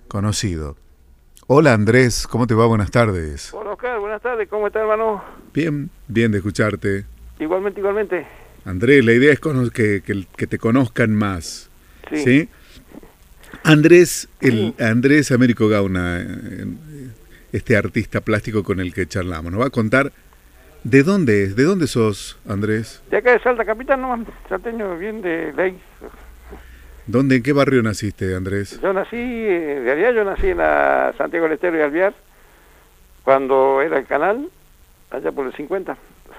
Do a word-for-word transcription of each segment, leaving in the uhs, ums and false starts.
conocido. Hola Andrés, ¿cómo te va? Buenas tardes. Hola Oscar, buenas tardes, ¿cómo estás, hermano? Bien, bien de escucharte. Igualmente, igualmente. Andrés, la idea es cono- que, que, que te conozcan más. Sí. ¿Sí? Andrés, el Sí. Andrés Américo Gauna, eh, este artista plástico con el que charlamos, nos va a contar de dónde es, de dónde sos, Andrés. De acá de Salta Capital, nomás, salteño bien de ley. ¿Dónde, en qué barrio naciste, Andrés? Yo nací, en realidad yo nací en la Santiago del Estero y Alvear, cuando era el canal, allá por el cincuenta.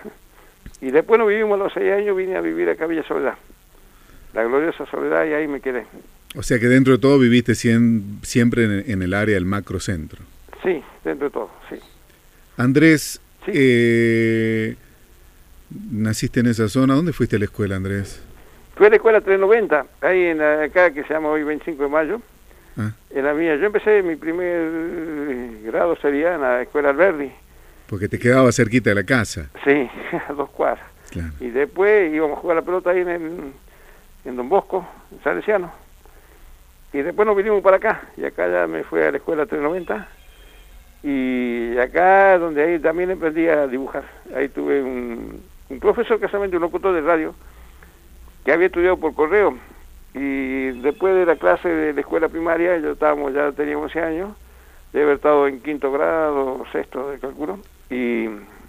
Y después nos vivimos a los seis años, vine a vivir acá a Villa Soledad, la gloriosa Soledad, y ahí me quedé. O sea que dentro de todo viviste cien, siempre en, en el área del macrocentro. Sí, dentro de todo, sí. Andrés, Sí. eh, naciste en esa zona. ¿Dónde fuiste a la escuela, Andrés? Fui a la escuela trescientos noventa, ahí en la, acá que se llama hoy veinticinco de mayo, Ah, en la mía. Yo empecé mi primer grado sería en la escuela Alberdi, porque te quedaba cerquita de la casa. sí, a dos cuadras. Claro. Y después íbamos a jugar la pelota ahí en, el, en Don Bosco, en Salesiano. Y después nos vinimos para acá, y acá ya me fui a la escuela trescientos noventa. Y acá donde ahí también aprendí a dibujar. Ahí tuve un, un profesor, casamente un locutor de radio, que había estudiado por correo. Y después de la clase de la escuela primaria, yo estábamos, ya tenía once años, de haber estado en quinto grado, sexto de cálculo, y,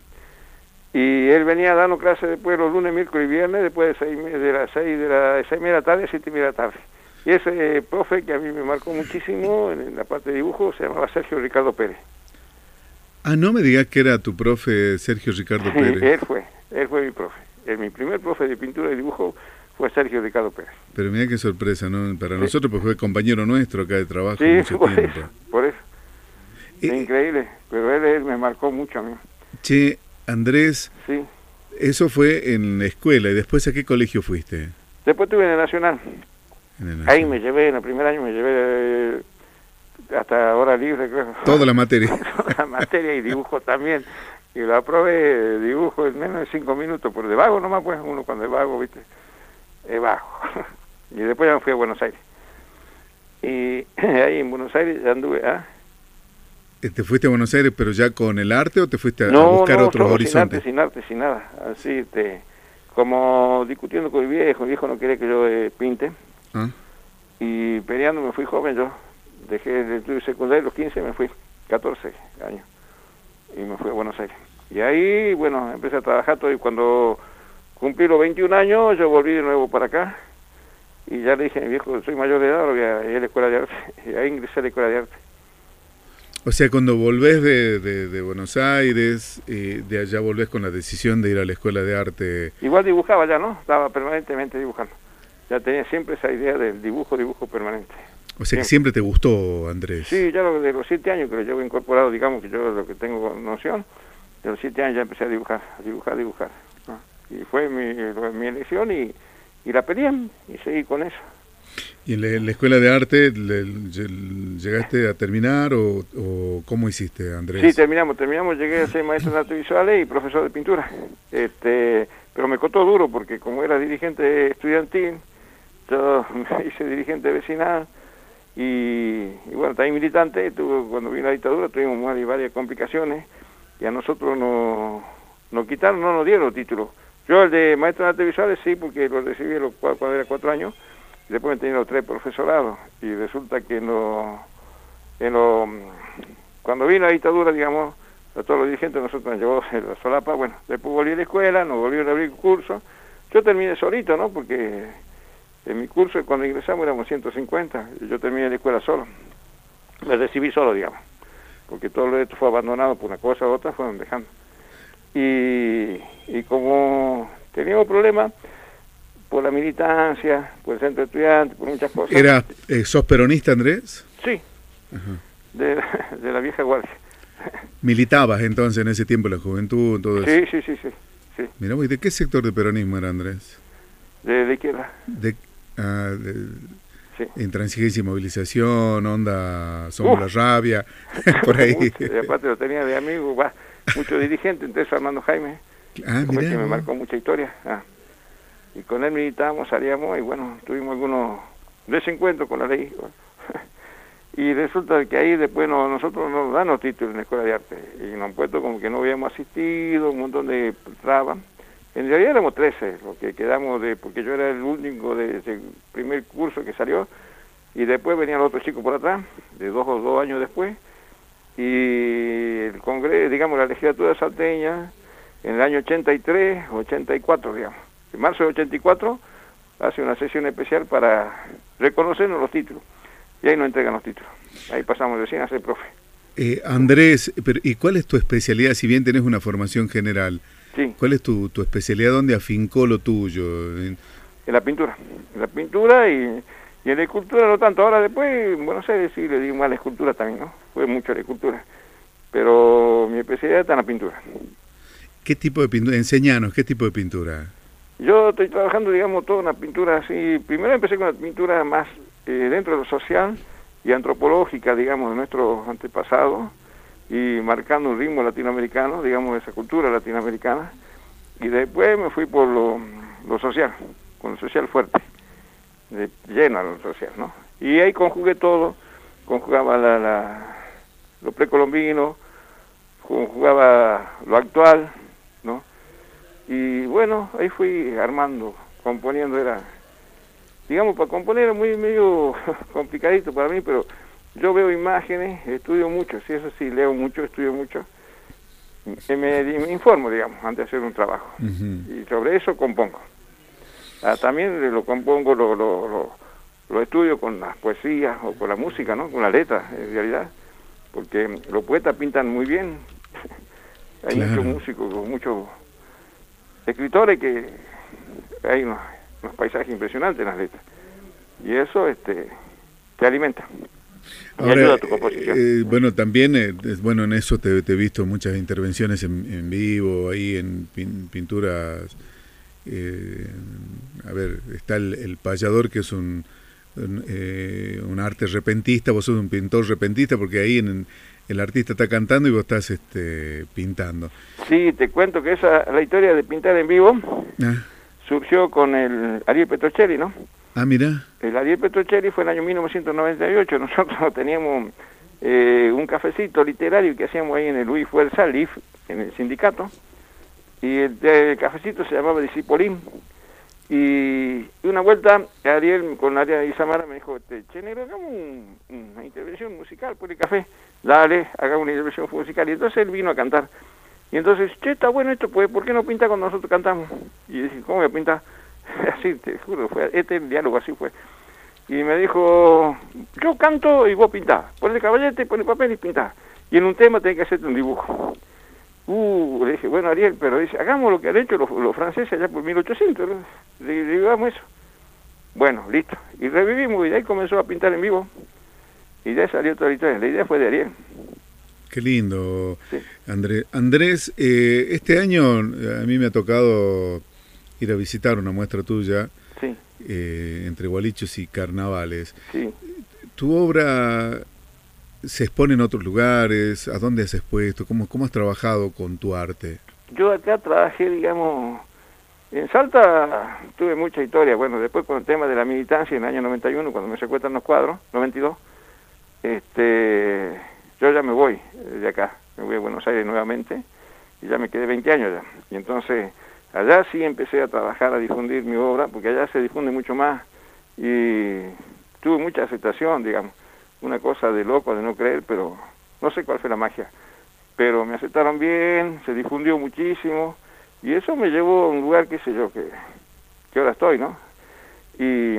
y él venía dando clases después los lunes, miércoles y viernes, después de, seis, de las seis de la seis y media de la tarde a siete y media de la tarde. Y ese eh, profe que a mí me marcó muchísimo en, en la parte de dibujo se llamaba Sergio Ricardo Pérez. Ah, no me digas que era tu profe Sergio Ricardo Pérez. Sí, él fue, él fue mi profe. Él, mi primer profe de pintura y dibujo fue Sergio Ricardo Pérez. Pero mira qué sorpresa, ¿no? Para Sí. nosotros, pues fue compañero nuestro acá de trabajo Sí, mucho por tiempo. eso, por eso. Eh, Es increíble, pero él, él me marcó mucho a mí. Che, Andrés, Sí. eso fue en la escuela. ¿Y después a qué colegio fuiste? Después estuve en el Nacional. En el Ahí Nacional. me llevé, en el primer año me llevé eh, hasta hora libre, creo. Toda la materia. La materia y dibujo también. Y lo aprobé, dibujo en menos de cinco minutos, por de vago nomás, pues, uno cuando es vago, viste, es vago. Y después ya me fui a Buenos Aires. Y ahí en Buenos Aires ya anduve, ¿ah? ¿Te fuiste a Buenos Aires, pero ya con el arte o te fuiste a, a No, buscar no, otros solo horizontes? sin arte, sin arte, sin nada. Así, este, como discutiendo con el viejo, el viejo no quería que yo eh, pinte. ¿Ah? Y peleando me fui joven yo. Dejé el estudio secundario a los quince, me fui, catorce años. Y me fui a Buenos Aires. Y ahí, bueno, empecé a trabajar todo. Y cuando cumplí los veintiún años, yo volví de nuevo para acá. Y ya le dije a mi viejo, soy mayor de edad, lo voy a ir a la escuela de arte. Y ahí ingresé a la escuela de arte. O sea, cuando volvés de, de, de Buenos Aires, eh, de allá volvés con la decisión de ir a la escuela de arte. Igual dibujaba ya, ¿no? Estaba permanentemente dibujando. Ya tenía siempre esa idea del dibujo, dibujo permanente. O sea, que Siempre. siempre te gustó, Andrés. Sí, ya lo de los siete años que lo llevo incorporado, digamos que yo lo que tengo noción, de los siete años ya empecé a dibujar, a dibujar, a dibujar. ¿no? Y fue mi, mi elección y, y la peleé y seguí con eso. ¿Y en la, en la escuela de arte le- lle- llegaste a terminar o, o cómo hiciste, Andrés? Sí, terminamos, terminamos, llegué a ser maestro de artes visuales y profesor de pintura. Este, pero me costó duro porque como era dirigente estudiantil, yo me hice dirigente vecinal y, y bueno, también militante. Tuve, cuando vino la dictadura tuvimos varias, varias complicaciones y a nosotros nos, nos quitaron, no nos dieron los títulos. Yo el de maestro de artes visuales sí, porque lo recibí a los, cua- cuando era cuatro años. Después me tenía los tres profesorados y resulta que en lo, en lo, cuando vino la dictadura, digamos, a todos los dirigentes nosotros nos llevó la solapa. Bueno, después volví a la escuela, nos volvieron a abrir cursos. Yo terminé solito, ¿no? Porque en mi curso cuando ingresamos éramos ciento cincuenta y yo terminé la escuela solo. Me recibí solo, digamos, porque todo lo de esto fue abandonado por una cosa u otra, fueron dejando. Y, y como teníamos problemas por la militancia, por el centro de estudiantes, por muchas cosas. ¿Era, eh, ¿Sos peronista, Andrés? Sí, Ajá. de, la- de la vieja guardia. ¿Militabas entonces en ese tiempo la juventud, todo eso? Sí, sí, sí, sí, sí, Mirá, ¿y de qué sector de peronismo era, Andrés? de la izquierda, De, ah, de sí. intransigencia y movilización, onda, somos Uf. la rabia, por ahí. Mucho, y aparte lo tenía de amigo, va, muchos dirigentes, entonces Armando Jaime, Ah, fue el mirá, que me vos. marcó mucha historia. Ah. Y con él militábamos, salíamos y bueno, tuvimos algunos desencuentros con la ley. Y resulta que ahí después no, nosotros nos dan los títulos en la Escuela de Arte, y nos han puesto como que no habíamos asistido, un montón de trabas. En realidad éramos trece, los que quedamos, de porque yo era el único de ese primer curso que salió, y después venían los otros chicos por atrás, de dos o dos años después, y el Congreso, digamos, la legislatura salteña, en el año ochenta y tres, ochenta y cuatro, digamos, en marzo de ochenta y cuatro, hace una sesión especial para reconocernos los títulos, y ahí nos entregan los títulos. Ahí pasamos recién a ser profe. Eh, Andrés, pero, ¿y cuál es tu especialidad, si bien tenés una formación general? Sí. ¿Cuál es tu, tu especialidad? ¿Dónde afincó lo tuyo? En la pintura, en la pintura y, y en la escultura no tanto. Ahora después, en Buenos Aires sí le di más a la escultura también, ¿no? Fue mucho la escultura, pero mi especialidad está en la pintura. ¿Qué tipo de pintura? Enseñanos, ¿qué tipo de pintura? Yo estoy trabajando, digamos, toda una pintura así. Primero empecé con la pintura más eh, dentro de lo social y antropológica, digamos, de nuestros antepasados, y marcando un ritmo latinoamericano, digamos, de esa cultura latinoamericana, y después me fui por lo, lo social, con lo social fuerte, de, lleno a lo social, ¿no? Y ahí conjugué todo, conjugaba la, la, lo precolombino, conjugaba lo actual, ¿no? Y bueno, ahí fui armando, componiendo, era, digamos, para componer era muy medio complicadito para mí, pero yo veo imágenes, estudio mucho, sí, eso sí, leo mucho, estudio mucho, me, me informo, digamos, antes de hacer un trabajo, uh-huh. Y sobre eso compongo. Ah, también lo compongo, lo, lo, lo, lo estudio con las poesías o con la música, ¿no? Con la letra, en realidad, porque los poetas pintan muy bien. Hay claro. Muchos músicos, muchos escritores que hay unos, unos paisajes impresionantes en las letras, y eso este te alimenta. Ahora, ayuda a tu composición. Eh, bueno, también, eh, bueno, en eso te, te he visto muchas intervenciones en, en vivo, ahí en pin, pinturas. Eh, a ver, está el, el payador, que es un, un, eh, un arte repentista, vos sos un pintor repentista, porque ahí en, el artista está cantando y vos estás este, pintando. Sí, te cuento que esa la historia de pintar en vivo ah. surgió con el Ariel Petrocelli, ¿no? Ah, mira. El Ariel Petrocelli fue en el año mil novecientos noventa y ocho. Nosotros teníamos eh, un cafecito literario que hacíamos ahí en el Luis Fuerza, L I F, en el sindicato, y el, el cafecito se llamaba Discipolín. Y una vuelta Ariel con Ariel Isamara me dijo, che, negro, hagamos un, una intervención musical por el café. Dale, hagamos una intervención musical. Y entonces él vino a cantar. Y entonces, che, está bueno esto, pues, ¿por qué no pinta cuando nosotros cantamos? Y dije, ¿cómo voy a pintar? Así, te juro, fue este el diálogo, así fue. Y me dijo, yo canto y vos pintás. Ponle caballete, ponle papel y pintás. Y en un tema tenés que hacerte un dibujo. Uh, le dije, bueno, Ariel, pero dice, hagamos lo que han hecho los, los franceses allá por mil ochocientos, ¿no? Le, le digamos eso. Bueno, listo. Y revivimos, y de ahí comenzó a pintar en vivo. Y de ahí salió toda la historia. La idea fue de Ariel. Qué lindo, sí. Andrés. Andrés, eh, este año a mí me ha tocado ir a visitar una muestra tuya, sí. eh, entre Gualichos y Carnavales. Sí. ¿Tu obra se expone en otros lugares? ¿A dónde has expuesto? ¿Cómo, cómo has trabajado con tu arte? Yo acá trabajé, digamos, en Salta tuve mucha historia. Bueno, después con el tema de la militancia en el año noventa y uno, cuando me secuestran los cuadros, noventa y dos, este, yo ya me voy de acá, me voy a Buenos Aires nuevamente, y ya me quedé veinte años ya. Y entonces allá sí empecé a trabajar, a difundir mi obra, porque allá se difunde mucho más, y tuve mucha aceptación, digamos, una cosa de loco, de no creer, pero no sé cuál fue la magia, pero me aceptaron bien, se difundió muchísimo, y eso me llevó a un lugar, qué sé yo, que, que ahora estoy, ¿no? Y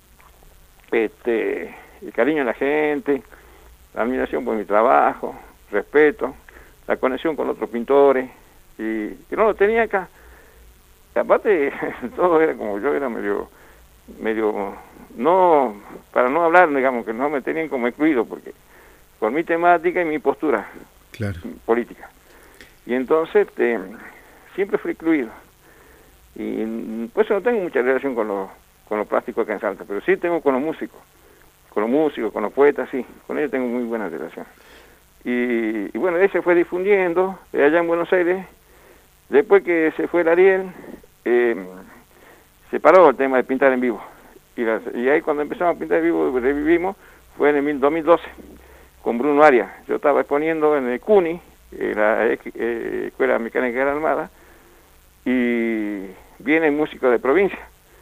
este, el cariño de la gente, la admiración por mi trabajo, respeto, la conexión con otros pintores, y que no lo tenía acá. Aparte, todo era como yo, era medio, medio, no, para no hablar, digamos, que no me tenían como excluido, porque por mi temática y mi postura claro. política. Y entonces, este, siempre fui excluido. Y por eso no tengo mucha relación con los, con los plásticos acá en Salta, pero sí tengo con los músicos, con los músicos, con los poetas, sí, con ellos tengo muy buena relación. Y, y bueno, él se fue difundiendo allá en Buenos Aires. Después que se fue el Ariel, eh, se paró el tema de pintar en vivo. Y, las, y ahí cuando empezamos a pintar en vivo, revivimos, fue en el dos mil doce, con Bruno Arias. Yo estaba exponiendo en el CUNY, en la eh, Escuela Mecánica de la Armada, y viene músico de provincia,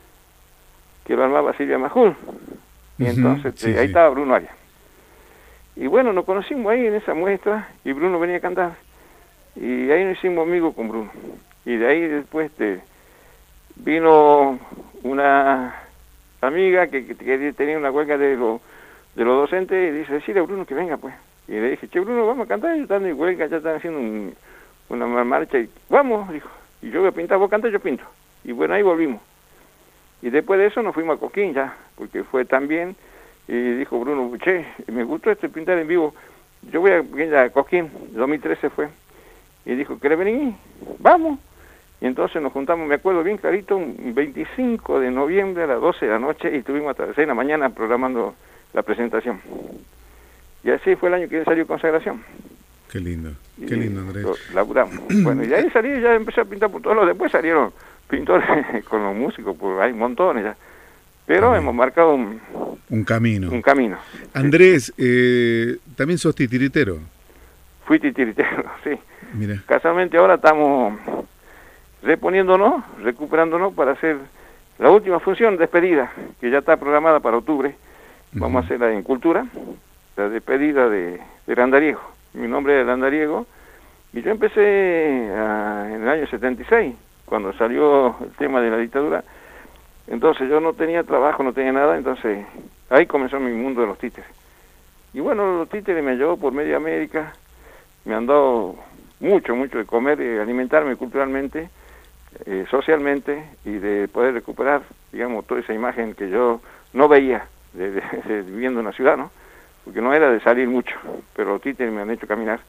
que lo armaba Silvia Majul, y uh-huh, entonces sí, eh, ahí sí. estaba Bruno Arias. Y bueno, nos conocimos ahí en esa muestra, y Bruno venía a cantar, y ahí nos hicimos amigos con Bruno. Y de ahí después te, vino una amiga que, que, que tenía una huelga de, lo, de los docentes, y dice, decirle a Bruno que venga pues. Y le dije, che Bruno, vamos a cantar, ellos están en huelga, ya están haciendo un, una marcha, y vamos, dijo, y yo voy a pintar, vos cantas, yo pinto. Y bueno, ahí volvimos. Y después de eso nos fuimos a Cosquín ya, porque fue tan bien, y dijo Bruno, che, me gustó este pintar en vivo, yo voy a ir a Cosquín, dos mil trece fue, y dijo, ¿querés venir? Vamos. Y entonces nos juntamos, me acuerdo bien clarito, un veinticinco de noviembre a las doce de la noche, y estuvimos hasta las seis de la mañana programando la presentación. Y así fue el año que salió Consagración. Qué lindo, qué y lindo, Andrés. Lo laburamos. Bueno, y de ahí salí, ya empecé a pintar por todos lados. Después salieron pintores con los músicos, pues hay montones ya. Pero también hemos marcado un, un camino. Un camino. Andrés, sí. eh, también sos titiritero. Fui titiritero, sí. Mira. Casualmente ahora estamos reponiéndonos, recuperándonos para hacer la última función, despedida, que ya está programada para octubre. Vamos uh-huh. a hacerla en Cultura, la despedida de, de Landariego. Mi nombre es Landariego, y yo empecé a, en el año setenta y seis, cuando salió el tema de la dictadura. Entonces yo no tenía trabajo, no tenía nada, entonces ahí comenzó mi mundo de los títeres. Y bueno, los títeres me llevó por media América, me han dado mucho, mucho de comer, de alimentarme culturalmente, eh, socialmente, y de poder recuperar, digamos, toda esa imagen que yo no veía de, de, de, viviendo en la ciudad, ¿no? Porque no era de salir mucho, pero los títeres me han hecho caminar.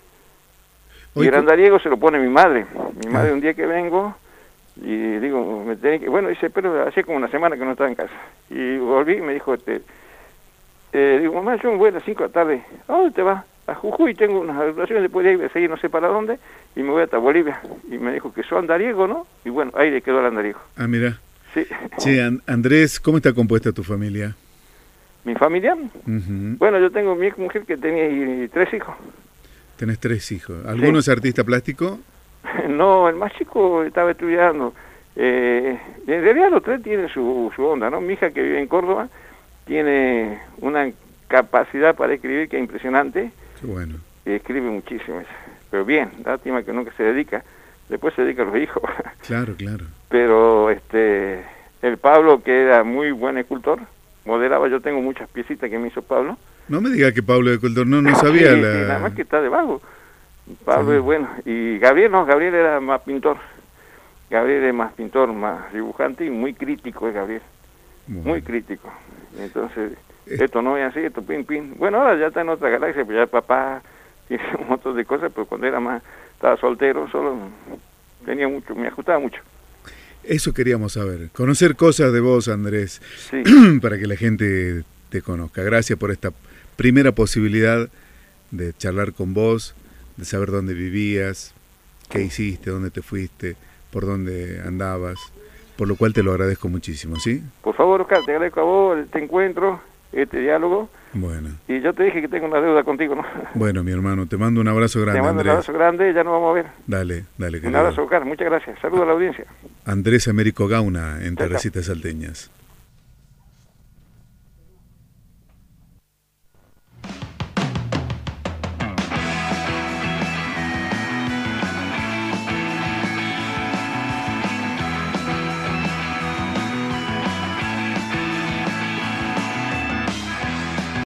Hoy y el andariego se lo pone mi madre. Mi madre, ah. un día que vengo, y digo, me tenía que... Bueno, dice, pero hacía como una semana que no estaba en casa. Y volví y me dijo, este, eh, digo, mamá, yo me voy a las cinco de la tarde. ¿A dónde te vas? A Jujuy, tengo unas agrupaciones, después de ahí voy a seguir no sé para dónde, y me voy hasta Bolivia. Y me dijo que soy andariego, ¿no? Y bueno, ahí le quedó el andariego. Ah, mira. Sí. Che, And- Andrés, ¿cómo está compuesta tu familia? ¿Mi familia? Uh-huh. Bueno, yo tengo mi mujer que tenía y, tres hijos. Tenés tres hijos. ¿Alguno sí. es artista plástico? No, el más chico estaba estudiando. Eh, en realidad los tres tienen su, su onda, ¿no? Mi hija, que vive en Córdoba, tiene una capacidad para escribir que es impresionante. Qué bueno. Escribe muchísimo, pero bien, lástima que nunca se dedica. Después se dedica a los hijos. Claro, claro. Pero este, el Pablo, que era muy buen escultor, modelaba, yo tengo muchas piecitas que me hizo Pablo. No me diga que Pablo de Cultor, no, no sabía sí, la... sí, nada más que está de vago. Pablo sí. es bueno. Y Gabriel no, Gabriel era más pintor. Gabriel es más pintor, más dibujante y muy crítico es Gabriel. Bueno. Muy crítico. Entonces, eh. esto no es así, esto pin, pin. Bueno, ahora ya está en otra galaxia, pues ya papá tiene un montón de cosas, pero cuando era más, estaba soltero, solo tenía mucho, me ajustaba mucho. Eso queríamos saber, conocer cosas de vos, Andrés, sí. para que la gente te conozca. Gracias por esta primera posibilidad de charlar con vos, de saber dónde vivías, qué hiciste, dónde te fuiste, por dónde andabas, por lo cual te lo agradezco muchísimo, ¿sí? Por favor, Oscar, te agradezco a vos este encuentro, este diálogo. Bueno. Y yo te dije que tengo una deuda contigo, ¿no? Bueno, mi hermano, te mando un abrazo grande, Te mando Andrés. un abrazo grande, ya nos vamos a ver. Dale, dale. Un abrazo, Oscar, muchas gracias. Saludos a la audiencia. Andrés Américo Gauna, en Terrecitas Salteñas.